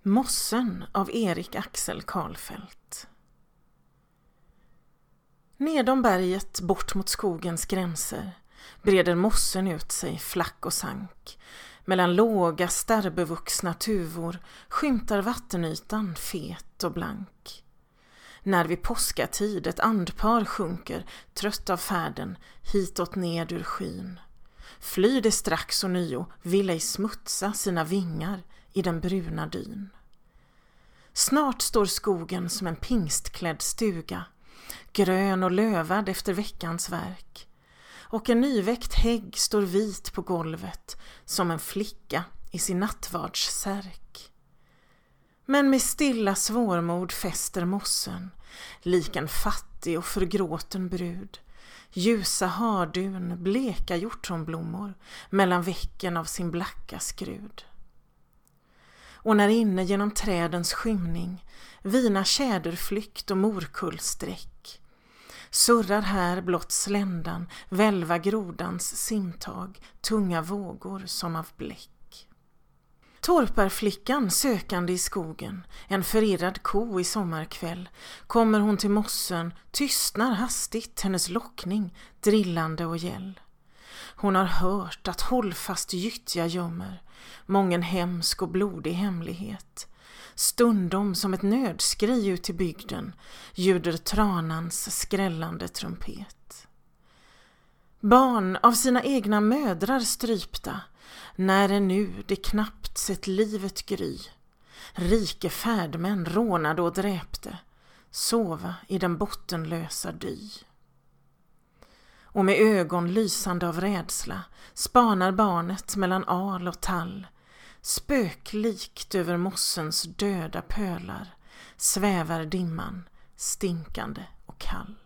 Mossen av Erik Axel Karlfeldt. Nedom berget bort mot skogens gränser breder mossen ut sig flack och sank. Mellan låga starbevuxna tuvor skymtar vattenytan fet och blank. När vid påskatid ett andpar sjunker trött av färden hitåt ned ur skyn, flyr det strax och nio, vill ej smutsa sina vingar i den bruna dyn. Snart står skogen som en pingstklädd stuga, grön och lövad efter veckans verk, och en nyväckt hägg står vit på golvet som en flicka i sin nattvardssärk. Men med stilla svårmod fäster mossen, lik en fattig och förgråten brud, ljusa hardun, bleka hjortronblommor mellan vecken av sin blacka skrud. Och när inne genom trädens skymning vina tjäderflykt och morkullsträck, surrar här blott sländan, välva grodans simtag, tunga vågor som av bläck. Torparflickan sökande i skogen, en förirrad ko i sommarkväll, kommer hon till mossen, tystnar hastigt hennes lockning, drillande och gäll. Hon har hört att hållfast gyttja gömmer mången hemsk och blodig hemlighet. Stundom som ett nödskri ut i bygden ljuder tranans skrällande trumpet. Barn av sina egna mödrar strypta, när är nu det knappt sett livet gry. Rike färdmän rånade och dräpte, sova i den bottenlösa dy. Och med ögon lysande av rädsla spanar barnet mellan al och tall. Spöklikt över mossens döda pölar svävar dimman, stinkande och kall.